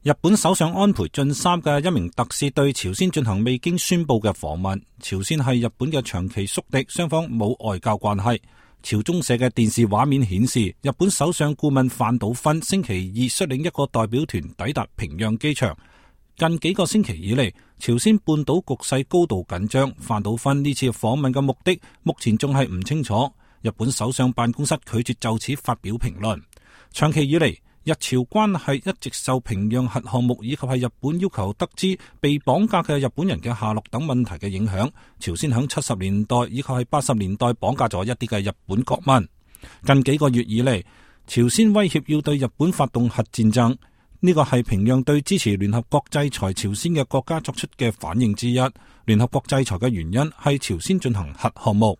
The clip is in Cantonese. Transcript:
日本首相安倍晉三嘅一名特使對朝鮮進行未經宣佈嘅訪問。朝鮮係日本嘅長期宿敵，雙方冇外交關係。朝中社嘅電視畫面顯示，日本首相顧問范島勳星期二率領一個代表團抵達平壤機場。近幾個星期以嚟，朝鮮半島局勢高度緊張。范島勳呢次訪問嘅目的，目前仲係唔清楚。日本首相辦公室拒絕就此發表評論。長期以嚟，日朝關係一直受平壤核項目以及係日本要求得知被綁架嘅日本人嘅下落等問題嘅影響。朝鮮響70年代以及係80年代綁架咗一啲嘅日本國民。近幾個月以嚟，朝鮮威脅要對日本發動核戰爭。呢個係平壤對支持聯合國制裁朝鮮嘅國家作出嘅反應之一。聯合國制裁嘅原因係朝鮮進行核項目。